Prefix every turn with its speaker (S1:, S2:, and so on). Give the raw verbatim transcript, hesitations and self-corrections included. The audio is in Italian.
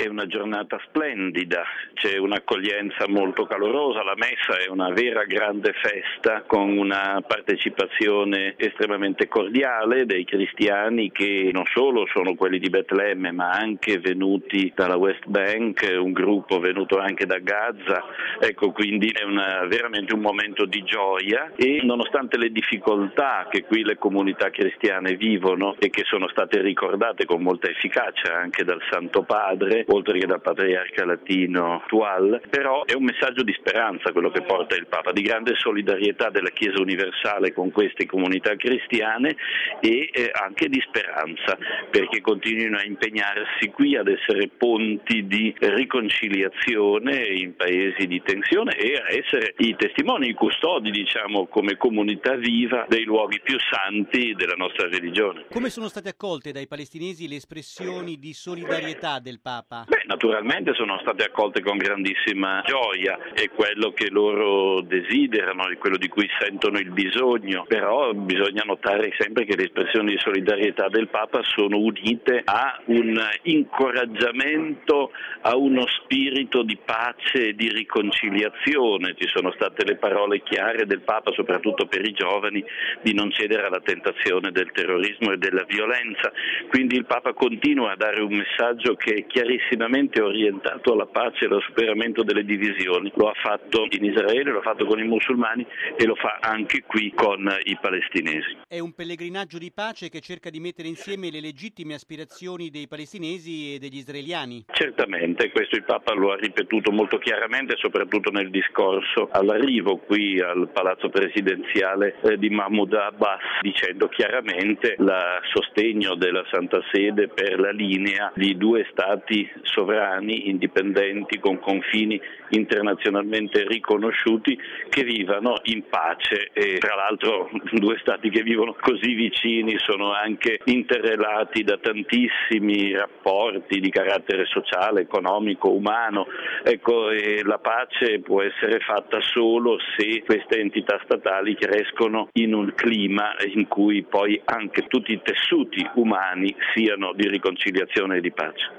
S1: è una giornata splendida, c'è un'accoglienza molto calorosa, la messa è una vera grande festa con una partecipazione estremamente cordiale dei cristiani che non solo sono quelli di Betlemme ma anche venuti dalla West Bank, un gruppo venuto anche da Gaza, ecco, quindi è una, veramente un momento di gioia e nonostante le difficoltà che qui le comunità cristiane vivono e che sono state ricordate con molta efficacia anche dal Santo Padre, oltre che dal Patriarca latino Tual, però è un messaggio di speranza quello che porta il Papa, di grande solidarietà della Chiesa universale con queste comunità cristiane e eh, anche di speranza, perché continuino a impegnarsi qui ad essere ponti di riconciliazione in paesi di tensione e a essere i testimoni, i custodi, diciamo, come comunità viva dei luoghi più santi della nostra religione.
S2: Come sono state accolte dai palestinesi le espressioni di solidarietà del Papa?
S1: Beh, naturalmente sono state accolte con grandissima gioia, è quello che loro desiderano, è quello di cui sentono il bisogno, però bisogna notare sempre che le espressioni di solidarietà del Papa sono unite a un incoraggiamento, a uno spirito di pace e di riconciliazione. Ci sono state le parole chiare del Papa, soprattutto per i giovani, di non cedere alla tentazione del terrorismo e della violenza. Quindi il Papa continua a dare un messaggio che è chiarissimamente orientato alla pace e allo superamento delle divisioni. Lo ha fatto in Israele, lo ha fatto con i musulmani e lo fa anche qui con i palestinesi.
S2: È un pellegrinaggio di pace che cerca di mettere insieme le legittime aspirazioni dei palestinesi e degli israeliani.
S1: Certamente, questo il Papa lo ha ripetuto molto chiaramente, soprattutto nel discorso all'arrivo qui al Palazzo Presidenziale di Mahmoud Abbas, dicendo chiaramente il sostegno della Santa Sede per la linea di due stati sovrani, indipendenti, con confini internazionalmente riconosciuti, che vivano in pace e tra l'altro due stati che vivono così vicini sono anche interrelati da tantissimi rapporti di carattere sociale, economico, umano. Ecco, e la pace può essere fatta solo se queste entità statali crescono in un clima in cui poi anche tutti i tessuti umani siano di riconciliazione e di pace.